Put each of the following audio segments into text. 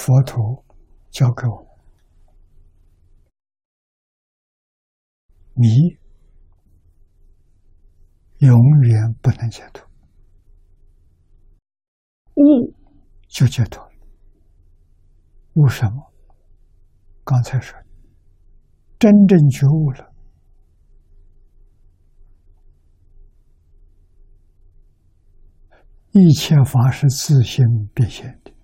佛陀教给我们：迷永远不能解脱，悟就解脱了。悟什么？刚才说，真正觉悟了，一切法是自性变现的，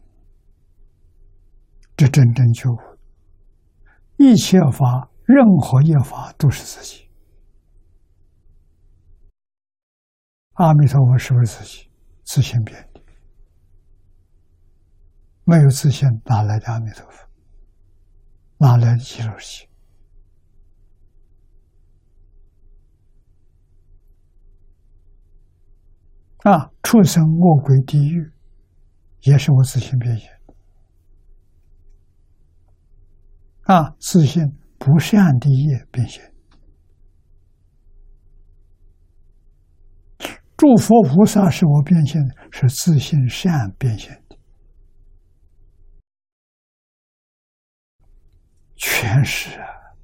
这真正觉悟。一切法，任何一法都是自己。阿弥陀佛是不是自己？自性变的，没有自性，哪来的阿弥陀佛？哪来的极乐世界？畜生、恶鬼、地狱，也是我自性变现的。自性不善的业变现。诸佛菩萨是我变现的，是自性善变现的，全是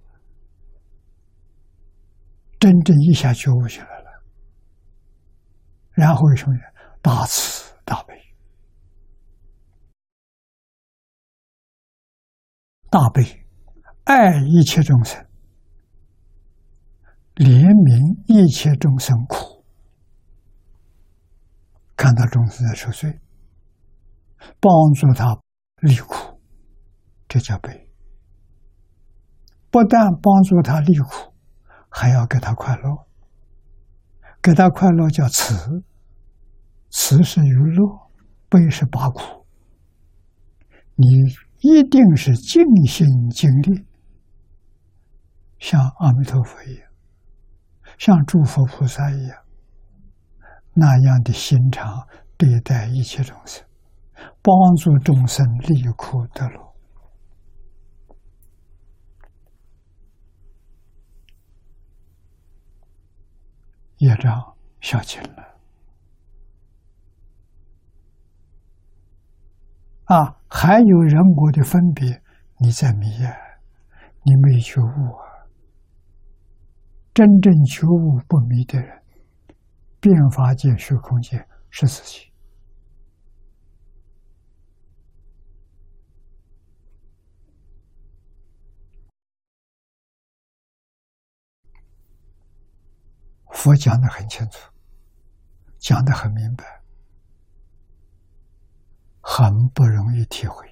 真正一下觉悟起来了，然后什么？大慈大悲，大悲爱一切众生，怜悯一切众生苦，看到众生在受罪，帮助他离苦，这叫悲。不但帮助他离苦，还要给他快乐，给他快乐叫慈，慈是娱乐，悲是拔苦。你一定是尽心尽力，像阿弥陀佛一样，像诸佛菩萨一样，那样的心肠对待一切众生，帮助众生离苦得乐。业障消尽了。还有人我的分别，你在迷你没觉悟真正觉悟不迷的人，变法界、虚空界是自己。佛讲得很清楚，讲得很明白，很不容易体会。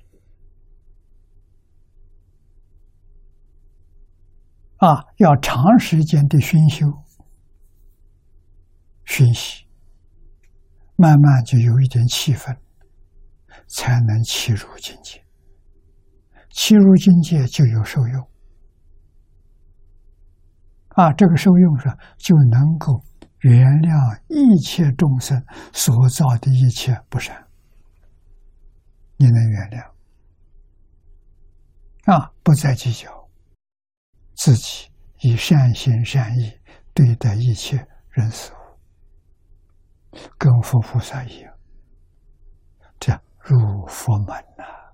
要长时间的熏修、熏习，慢慢就有一点气氛，才能契入境界。契入境界就有受用。这个受用上就能够原谅一切众生所造的一切不善，你能原谅不再计较，自己以善心善意对待一切人事物，跟佛菩萨一样，这样入佛门